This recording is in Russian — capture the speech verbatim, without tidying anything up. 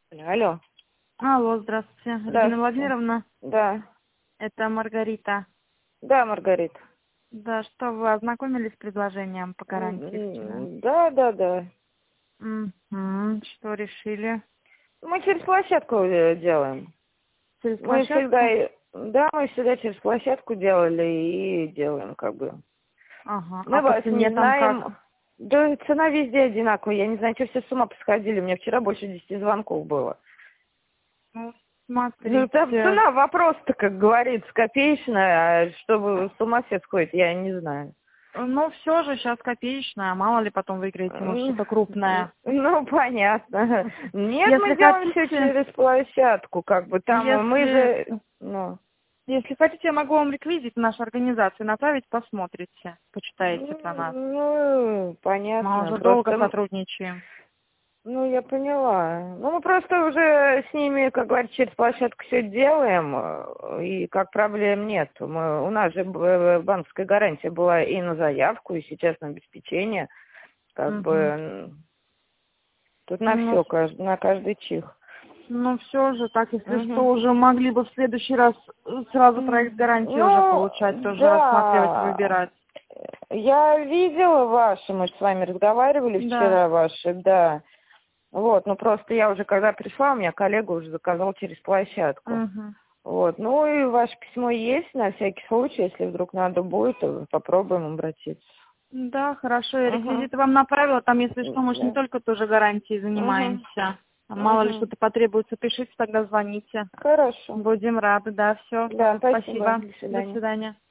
Алло. Алло, здравствуйте. Регина Здравствуйте. Владимировна, Да. это Маргарита. Да, Маргарита. Да, что вы ознакомились с предложением по гарантии вчера? М, Да, да, да. Угу. Что решили? Мы через площадку э, делаем. Через Мы площадку? всегда, и- да, мы всегда через площадку делали и делаем, как бы. Ага. Мы А по вас цене не там как? знаем. Да, цена везде одинаковая. Я не знаю, что все с ума посходили. У меня вчера больше десяти звонков было. Ну, Ну, там смотрите. цена, вопрос-то, как говорится, копеечная, а что вы с ума все сходите, я не знаю. Ну, все же сейчас копеечная, мало ли потом выиграете, может, М, что-то крупное. Ну, понятно. Нет, Если мы делаем все хотите, через площадку, как бы там мы если, же, ну, если хотите, я могу вам реквизит нашей организации направить, посмотрите, почитаете про нас. ну, Мы понятно, уже долго просто, м, сотрудничаем. ну, я поняла. Ну, мы просто уже с ними, как говорится, через площадку все делаем, э, и как проблем нет. Мы, у нас же б- банковская гарантия была и на заявку, и сейчас на обеспечение, как бы, Угу. м, тут на Ну, все, на каждый чих. ну все же, так, если что, Мгм. уже могли бы в следующий раз э, сразу проект гарантии уже Ну, получать, тоже рассматривать, да. выбирать. Я видела ваши, мы с вами разговаривали Да. вчера ваши, да. Вот, ну просто я уже когда пришла, у меня коллега уже заказал через площадку. Угу. Вот, ну и ваше письмо есть на всякий случай, если вдруг надо будет, то попробуем обратиться. Да, хорошо, я Угу. реквизиты вам направила, там, если что, мы же не Да. только тоже гарантией Угу. занимаемся. А мало ли Угу. что-то потребуется, пишите, тогда звоните. Хорошо. Будем рады, да, все. Да, спасибо. Спасибо. До До свидания. свидания.